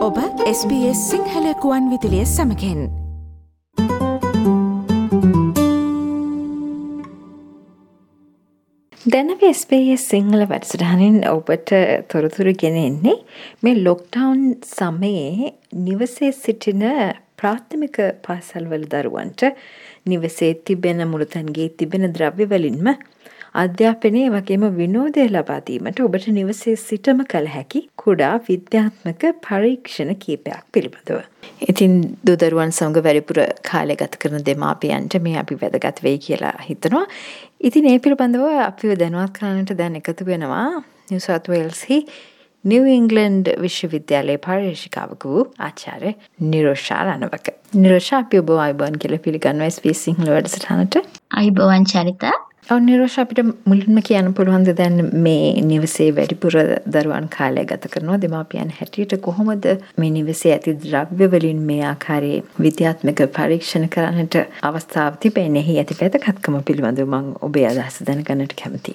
ඔබ SBS Sinhala කුවන් විදිලිය සමකෙන් දැනව SBS Sinhala වැඩසටහනින් ඔබට තොරතුරු ගෙන එන්නේ මේ ලොක්ඩවුන් සමයේ නිවසේ සිටින ප්‍රාථමික පාසල්වල දරුවන්ට නිවසේ තිබෙන මුළුතන්ගේ තිබෙන ද්‍රව්‍යවලින්ම අධ්‍යාපනය වගේම විනෝදය ලබා දීමට ඔබට නිවසේ සිටම කළ හැකි කුඩා විද්‍යාත්මක පරීක්ෂණ කීපයක් පිළිබඳව. ඉතින් දුදරුවන් සමග වැඩිපුර කාලය ගත කරන දෙමාපියන්ට මේ අපි වැදගත් වෙයි කියලා හිතනවා. ඉතින් ඒ පිළිබඳව අපිව දැනුවත් කරන්නට දැන් එකතු වෙනවා නිව් සවුත් වේල්ස්හි නිව් ඉංග්ලන්ඩ් විශ්වවිද්‍යාලයේ පර්යේෂිකාවක වූ ආචාර්ය නිරෝෂා රණවක. නිරෝෂා අපි ඔබ ආයුබෝවන් කියලා පිළිගන්නවා SBS සිංහල වැඩසටහනට. ආයුබෝවන් චරිතා. නිරෝෂා අපිට මුලින්ම කියන්න පුළුවන්ද දැන් මේ නිවසේ වැඩිපුර දරුවන් කාලය ගත කරනවා දෙමාපියන් හැටියට කොහොමද මේ නිවසේ ඇති ද්‍රව්‍ය වලින් මේ ආකාරයේ විද්‍යාත්මක පරීක්ෂණ කරන්නට අවස්ථාව තිබෙන්නේ? එහි ඇති වැදගත්කම පිළිබඳව මම ඔබේ අදහස දැනගන්නට කැමතියි.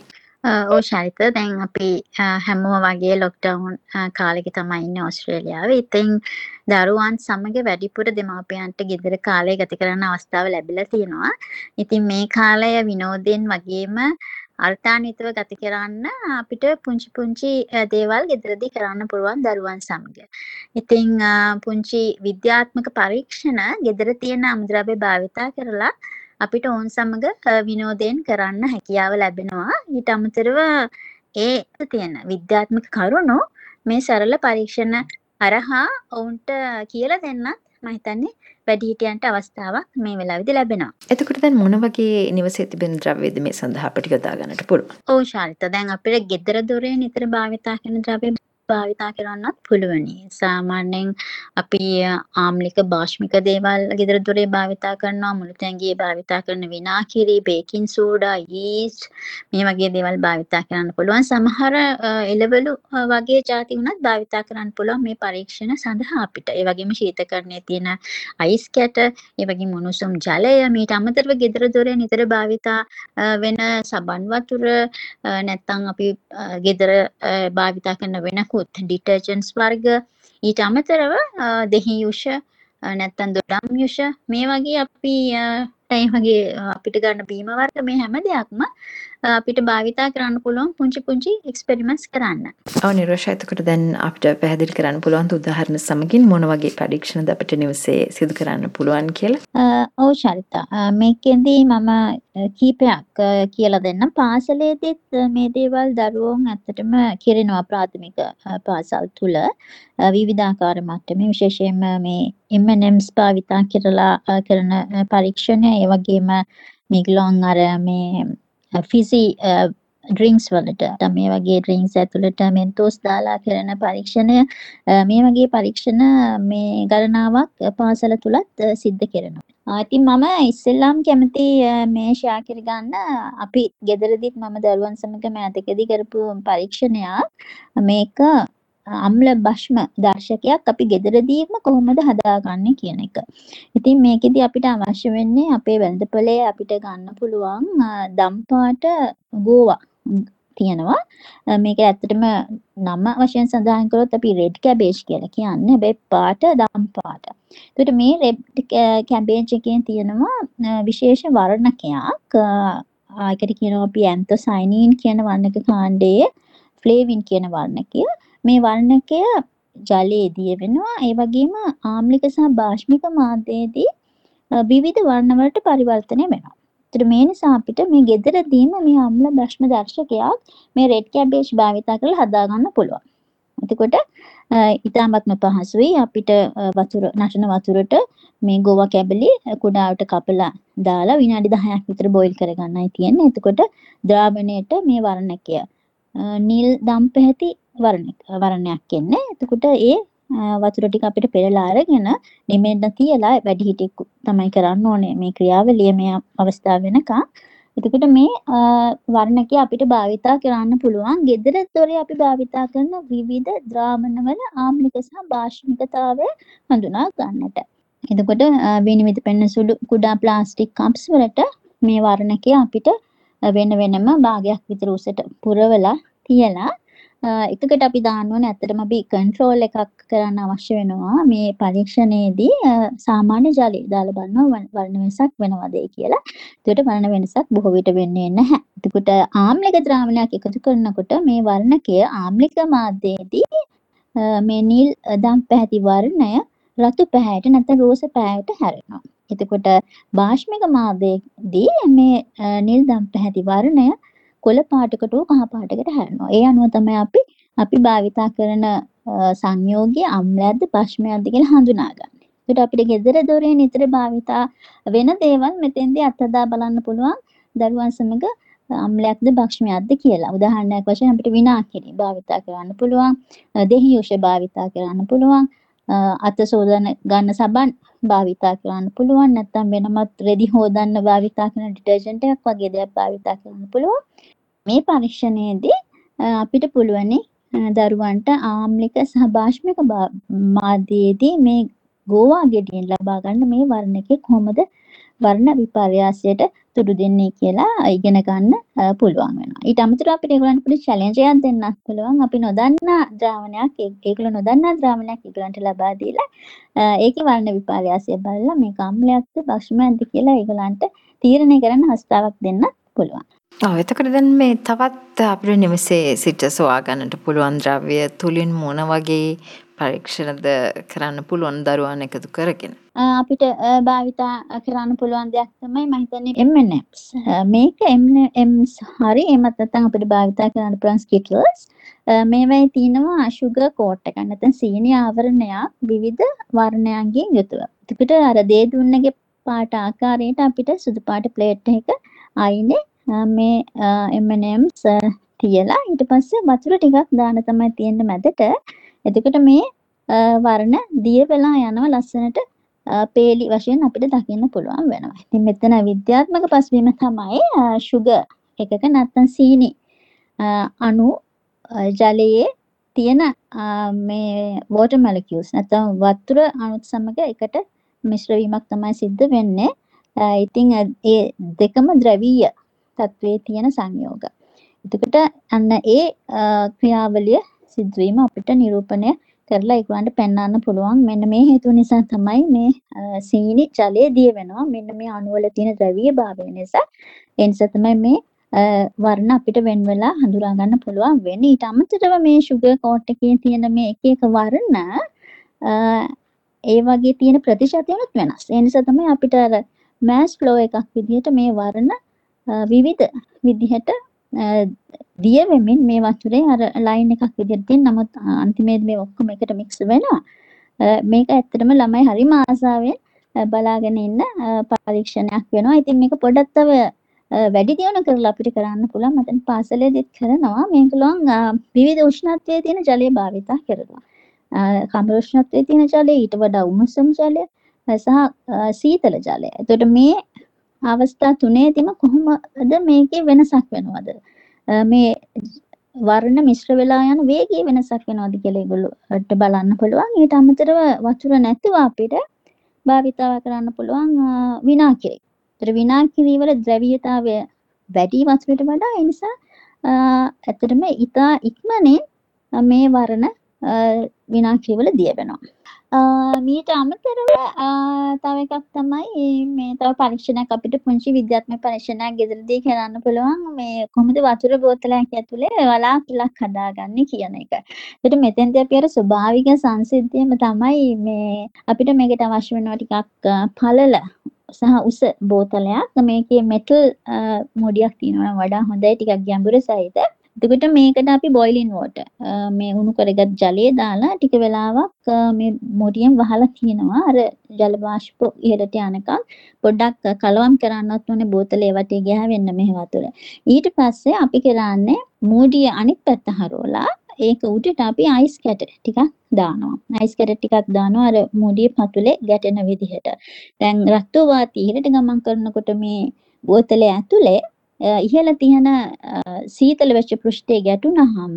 ශරිත දැන් අපි හැමෝම වගේ ලොක්ඩවුන් කාලෙක තමයි ඉන්නේ ඕස්ට්‍රේලියාවේ. ඉතින් දරුවන් සමග වැඩිපුර දෙමාපියන්ට ගෙදර කාලය ගත කරන්න අවස්ථාව ලැබිලා තියෙනවා. ඉතින් මේ කාලය විනෝදයෙන් වගේම අර්ථාන්විතව ගත කරන්න අපිට පුංචි දේවල් ගෙදරදී කරන්න පුළුවන් දරුවන් සමග. ඉතින් පුංචි විද්‍යාත්මක පරීක්ෂණ ගෙදර තියෙන අමුද්‍රව්‍ය භාවිතා කරලා අපිට ඔවුන් සමග විනෝදයෙන් කරන්න හැකියාව ලැබෙනවා. ඊට අමතරව ඒ තියෙන විද්‍යාත්මක කරුණු මේ සරල පරීක්ෂණ හරහා ඔවුන්ට කියලා දෙන්නත් මම හිතන්නේ වැඩිහිටියන්ට අවස්ථාවක් මේ වෙලාවේදී ලැබෙනවා. එතකොට දැන් මොන වගේ නිවසේ තිබෙන ද්‍රව්‍යද මේ සඳහා අපිට යොදා ගන්නට පුළුවන්? ඔව් ශාලිත දැන් අපිට ගෙදර දොරේ නිතර භාවිතා කරන ද්‍රව්‍ය භාවිතා කරන්නත් පුළුවනි. සාමාන්‍යයෙන් අපි ආම්ලික භාෂ්මික දේවල් ගෙදර දොරේ භාවිතා කරනවා. මුළුතැන්ගියේ භාවිතා කරන විනාකිරි, බේකින් සෝඩා, යීස්ට් මේ වගේ දේවල් භාවිතා කරන්න පුළුවන්. සමහර එළවලු වගේ ಜಾති උනත් භාවිතා කරන්න පුළුවන් මේ පරීක්ෂණ සඳහා අපිට. ඒ වගේම ශීතකරණයේ තියෙන අයිස් කැට, ඒ වගේම උණුසුම් ජලය, මීට අමතරව ගෙදර දොරේ නිතර භාවිතා වෙන සබන් වතුර නැත්නම් අපි ගෙදර භාවිතා කරන වෙන ඩිටර්ජන්ට්ස් වර්ග ඊට අමතරව දෙහි යුෂ නැත්නම් දොඩම් යුෂ මේ වගේ අපි වගේ අපිට ගන්න බීම වර්ග මේ හැම දෙයක්ම අපිට භාවිතා කරන්න පුළුවන් පුංචි එක්ස්පෙරිමන්ට්ස් කරන්න. ඔව් නිරෝෂා එතකොට දැන් අපිට පැහැදිලි කරන්න පුළුවන් උදාහරණ සමගින් මොන වගේ පරීක්ෂණද අපිට නිවසේ සිදු කරන්න පුළුවන් කියලා? ඔව් ශරිතා. මේකෙන්දී මම කීපයක් කියලා දෙන්නම්. පාසලේදීත් මේ දේවල් දරුවෝන් ඇත්තටම කරනවා ප්‍රාථමික පාසල් තුල විවිධාකාර මට්ටමේ විශේෂයෙන්ම මේ M&M's භාවිතා කරලා කරන පරීක්ෂණ ඒ වගේම මේගොල්ලන් අර මේ ෆිසි ඩ්‍රින්ක්ස් වලට මේ වගේ ඩ්‍රින්ක්ස් ඇතුළට මෙන්තෝස් දාලා කරන පරීක්ෂණය මේ වගේ පරීක්ෂණ මේ ගණනාවක් පාසල තුලත් සිද්ධ කරනවා. ඉතින් මම ඉස්සෙල්ලාම කැමති මේ ෂෙයා කර ගන්න අපි ගෙදරදීත් මම දරුවන් සමග මෑතකදී කරපු පරීක්ෂණයක් මේක අම්ල භෂ්ම දර්ශකයක් අපි ගෙදරදීම කොහොමද හදාගන්නේ කියන එක. ඉතින් මේකෙදි අපිට අවශ්‍ය වෙන්නේ අපේ වෙළඳපොලේ අපිට ගන්න පුළුවන් දම් පාට ගෝවා තියෙනවා. මේක ඇත්තටම නම වශයෙන් සඳහන් කරොත් අපි රෙඩ් කැබේජ් කියලා කියන්නේ. හැබැයි පාට දම් පාට. ඒකට මේ රෙඩ් කැබේජ් එකෙන් තියෙනවා විශේෂ වර්ණකයක්. ඒකට කියනවා අපි ඇන්තොසයිනින් කියන වර්ණක කාණ්ඩයේ ෆ්ලේවින් කියන වර්ණකය. මේ වර්ණකය ජලයේ දිය වෙනවා. ඒ වගේම ආම්ලික සහ භාෂ්මික මාධ්‍යයේදී විවිධ වර්ණ වලට පරිවර්තනය වෙනවා. ඒතර මේ නිසා අපිට මේ ගෙදරදීම මේ අම්ල භෂ්ම දර්ශකයක් මේ රෙඩ් කැබේජ් භාවිතා කරලා හදා ගන්න පුළුවන්. එතකොට ඊටාත්ම පහසුයි අපිට නටන වතුරට මේ ගෝවා කැබලි කුඩාවට කපලා දාලා විනාඩි 10ක් විතර බොයිල් කරගන්නයි තියෙන්නේ. එතකොට ද්‍රාවණයට මේ වර්ණකය නිල් දම් පැහැති වර්ණයක් එන්නේ. එතකොට ඒ වතුර ටික අපිට පෙරලා අරගෙන නිමෙන්න තියලා වැඩිහිටියෙකු තමයි කරන්න ඕනේ මේ ක්‍රියාවලිය මේ අවස්ථාව වෙනකන්. එතකොට මේ වර්ණකය අපිට භාවිතා කරන්න පුළුවන් ගෙදර දොරේ අපි භාවිතා කරන විවිධ ද්‍රාවණවල ආම්ලික සහ භාෂ්මිකතාවය හඳුනා ගන්නට. එතකොට විනිවිද පෙනෙන සුළු කුඩා ප්ලාස්ටික් කප්ස් වලට මේ වර්ණකය අපිට වෙන වෙනම භාගයක් විතර උසට පුරවලා තියලා එකකට අපි දාන්න ඕනේ ඇත්තටම අපි කන්ට්‍රෝල් එකක් කරන්න අවශ්‍ය වෙනවා මේ පරීක්ෂණයේදී සාමාන්‍ය ජලය දාලා බලනවා වර්ණ වෙනසක් වෙනවද කියලා. ඒකට වර්ණ වෙනසක් බොහෝ විට වෙන්නේ නැහැ. එතකොට ආම්ලික ද්‍රාවණයක් එකතු කරනකොට මේ වර්ණකය ආම්ලික මාධ්‍යයේදී මේ නිල් දම් පැහැති වර්ණය රතු පැහැයට නැත්නම් රෝස පැහැයට හැරෙනවා. එතකොට භාෂ්මික මාධ්‍යයේදී මේ නිල් දම් පැහැති වර්ණය කොළ පාටකට හෝ කහ පාටකට හැරෙනවා. ඒ අනුව තමයි අපි භාවිතා කරන සංයෝගය අම්ලයක්ද භාෂ්මයක්ද කියලා හඳුනාගන්නේ. ඒකට අපිට ගෙදර දොරේ නිතර භාවිතා වෙන දේවල් මෙතෙන්දී අත්හදා බලන්න පුළුවන් දරුවන් සමග අම්ලයක්ද භක්ෂ්මයක්ද කියලා. උදාහරණයක් වශයෙන් අපිට විනාකිනි භාවිතා කරන්න පුළුවන්, දෙහියුෂ භාවිතා කරන්න පුළුවන්, අත සෝදන ගන්න සබන් භාවිතා කරන්න පුළුවන්, නැත්නම් වෙනමත් රෙදි හොදන්න භාවිතා කරන ඩිටර්ජන්ට් එකක් වගේ දෙයක් භාවිතා කරන්න පුළුවන්. මේ පරීක්ෂණයේදී අපිට පුළුවනි දරුවන්ට ආම්ලික සහ භාෂ්මික මාධ්‍යයේදී මේ ගෝවා ගෙඩියෙන් ලබා ගන්න මේ වර්ණකේ කොහොමද වර්ණ විපර්යාසයට තුඩු දෙන්නේ කියලා ඉගෙන ගන්න පුළුවන් වෙනවා. ඊට අමතරව අපිට ඒගොල්ලන්ට පොඩි චැලෙන්ජ් එකක් දෙන්නත් පුළුවන්. අපි නොදන්නා ද්‍රාවණයක් ඒගොල්ලෝ නොදන්නා ද්‍රාවණයක් ඒගොල්ලන්ට ලබා දීලා ඒකේ වර්ණ විපර්යාසය බලලා මේක අම්ලයක්ද භක්ෂ්මයක්ද කියලා ඒගොල්ලන්ට තීරණය කරන්න අවස්ථාවක් දෙන්නත් පුළුවන්. එතකොට දැන් මේ තවත් අපිට නිවසේ සිට සොයා ගන්නට පුළුවන් ද්‍රව්‍ය තුලින් මොන වගේ පරීක්ෂණද කරන්න පුළුවන් දරුවන් එකතු කරගෙන? අපිට භාවිතා කරන්න පුළුවන් දෙයක් තමයි මම හිතන්නේ M&M's. මේක M&M's හරි එමත් නැත්නම් අපිට භාවිතා කරන්න පුළුවන් Skittles. මේවයි තියෙනවා sugar coat එකක් නැත්නම් සීනි ආවරණයක් විවිධ වර්ණයන්ගෙන් යුතුව. ඒකට අර දේ දුන්නගේ පාට ආකාරයට අපිට සුදු පාට ප්ලේට් එක අයිනේ මේ M&M's තියලා ඊට පස්සේ වතුර ටිකක් දාන්න තමයි තියෙන්නේ මැදට. එතකොට මේ වර්ණ දිය වෙලා යනවා ලස්සනට පේලි වශයෙන් අපිට දකින්න පුළුවන් වෙනවා. ඉතින් මෙතන විද්‍යාත්මක පසුබිම තමයි sugar එකක නැත්නම් සීනි අණු ජලයේ තියෙන මේ water molecules නැත්නම් වතුර අණුත් සමග එකට මිශ්‍ර වීමක් තමයි සිද්ධ වෙන්නේ. ඉතින් ඒ දෙකම ද්‍රවීය තත්වයේ තියෙන සංයෝග. එතකොට අන්න ඒ ක්‍රියාවලිය සිද්ධ වීම අපිට නිරූපණය කරලා ඒගොල්ලන්ට පෙන්වන්න පුළුවන්. මෙන්න මේ හේතුව නිසා තමයි මේ සීනි ජලයේ දිය වෙනවා. මෙන්න මේ අණු වල තියෙන ද්‍රවීය භාවය නිසා. ඒ නිසා තමයි මේ වර්ණ අපිට වෙන් වෙලා හඳුනා ගන්න පුළුවන් වෙන්නේ. ඊට අමතරව මේ sugar coat එකේ තියෙන මේ එක එක වර්ණ ඒ වගේ තියෙන ප්‍රතිශතයත් වෙනස්. ඒ නිසා තමයි අපිට අර mass flow එකක් විදිහට මේ වර්ණ විවිධ විදිහට දිය වෙමින් මේ වතුරේ අර ලයින් එකක් විදිහට තියෙන. නමුත් අන්තිමේදී මේ ඔක්කොම එකට මික්ස් වෙනවා. මේක ඇත්තටම ළමයි හරිම ආසාවෙන් බලාගෙන ඉන්න පරීක්ෂණයක් වෙනවා. ඉතින් මේක පොඩ්ඩක් තව වැඩි දියුණු කරලා අපිට කරන්න පුළුවන්. මතන පාසලේදීත් කරනවා. මේකලොන් විවිධ උෂ්ණත්වයේ තියෙන ජලය භාවිතා කරනවා. කම්බර උෂ්ණත්වයේ තියෙන ජලය, ඊට වඩා උණුසුම් ජලය සහ සීතල ජලය. එතකොට මේ අවස්ථා තුනේදීම කොහොමද මේකේ වෙනසක් වෙනවද? මේ වර්ණ මිශ්‍ර වෙලා යන වේගයේ වෙනසක් වෙනවද කියලා ඒගොල්ලෝට බලන්න පුළුවන්. ඊට අමතරව වතුර නැතුව අපිට භාවිතා කරන්න පුළුවන් විනාකිරි. ඒතර විනාකිරි වල ද්‍රවීයතාවය වැඩි වතුරට වඩා. ඒ නිසා ඇත්තටම ඉතා ඉක්මනින් මේ වර්ණ විනාකිරි වල දිය වෙනවා. මීට අමතරව තව එකක් තමයි මේ තව පරීක්ෂණයක් අපිට පුංචි විද්‍යාත්මක පරීක්ෂණයක් ගෙදරදී කරන්න පුළුවන්. මේ කොහොමද වතුර බෝතලයක් ඇතුලේ වලාකුළක් හදාගන්නේ කියන එක. ඒකට මෙතෙන්දී අපි අර ස්වභාවික සංසිද්ධියම තමයි මේ අපිට මේකට අවශ්‍ය වෙනවා ටිකක් පළල සහ උස බෝතලයක්. මේකේ මෙටල් මොඩියක් තියෙනවා වඩා හොඳයි ටිකක් ගැඹුරු සහිත. එතකොට මේකට අපි boiling water මේ උණු කරගත් ජලය දාලා ටික වෙලාවක් මේ මොඩියෙන් වහලා තියනවා. අර ජල වාෂ්ප ඉහළට යනකම් පොඩ්ඩක් කලවම් කරන්නත් ඕනේ බෝතලේ වටේ ගෑවෙන්න මේ වතුර. ඊට පස්සේ අපි කරන්නේ මොඩිය අනිත් පැත්ත හරවලා ඒක උඩට අපි අයිස් කැට ටිකක් දානවා. අයිස් කැට ටිකක් දානවා අර මොඩිය පතුලේ ගැටෙන විදිහට. දැන් රතු වාතය ඉහළට ගමන් කරනකොට මේ බෝතලේ ඇතුලේ ඉහළ තියෙන සීතල වෙච්ච පෘෂ්ඨයේ ගැටුනහම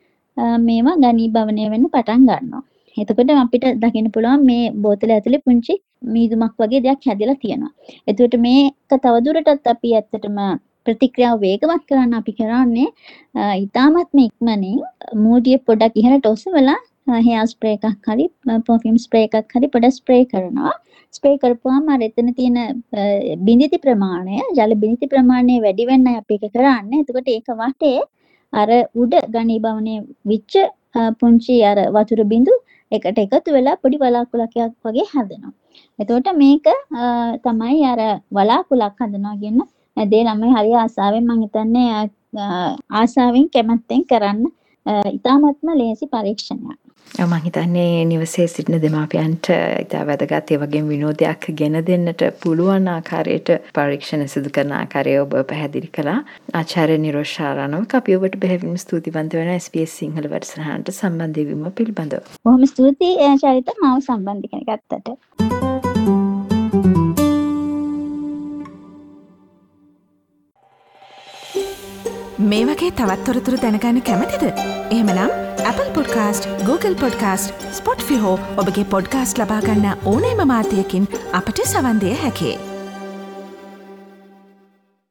මේවා ඝනීභවනය වෙන්න පටන් ගන්නවා. එතකොට අපිට දකින්න පුළුවන් මේ බෝතලය ඇතුලේ පුංචි මීදුමක් වගේ දෙයක් හැදලා තියෙනවා. එතකොට මේක තවදුරටත් අපි ඇත්තටම ප්‍රතික්‍රියාව වේගවත් කරන්න අපි කරන්නේ ඉතාමත්ම ඉක්මනින් මූඩිය පොඩක් ඉහළට ඔසවලා හෙයා ස්ප්‍රේ එකක් හරි පර්ෆියුම් ස්ප්‍රේ එකක් හරි පොඩක් ස්ප්‍රේ කරනවා. ස්ප්‍රේ කරපුවාම අර එතන තියෙන බිඳිති ප්‍රමාණය, ජල බිඳිති ප්‍රමාණය වැඩි වෙන්නයි අපි ඒක කරන්නේ. එතකොට ඒක වටේ අර උඩ ඝනීභවනයේ විච්ච පුංචි අර වතුර බිඳු එකට එකතු වෙලා පොඩි වලාකුළක් වගේ හැදෙනවා. එතකොට මේක තමයි අර වලාකුළක් හදනවා කියන දේ ළමයි හරි ආසාවෙන් මම හිතන්නේ ආසාවෙන් කැමැත්තෙන් කරන්න ඉතාමත්ම ලේසි පරීක්ෂණයක්. මම හිතන්නේ නිවසේ සිටින දෙමාපියන්ට ඉතා වැදගත් ඒ වගේම විනෝදයක් ගෙන දෙන්නට පුළුවන් ආකාරයට පරීක්ෂණ සිදු කරන ආකාරය ඔබ පැහැදිලි කළා. ආචාර්ය නිරෝෂා රණවක අපි ඔබට බෙහෙවින්ම ස්තුතිවන්ත වෙනවා SBS සිංහල වැඩසටහනට සම්බන්ධ වීම පිළිබඳව. බොහොම ස්තුතියි චරිත මාව සම්බන්ධ කරගත්තට. මේ වගේ තවත් තොරතුරු දැනගන්න කැමතිද? එහෙමනම් Apple Podcast, Google Podcast, Spotify හෝ ඔබගේ පොඩ්කාස්ට් ලබා ගන්න ඕනෑම මාධ්‍යයකින් අපට සවන් දෙන්න හැකියි.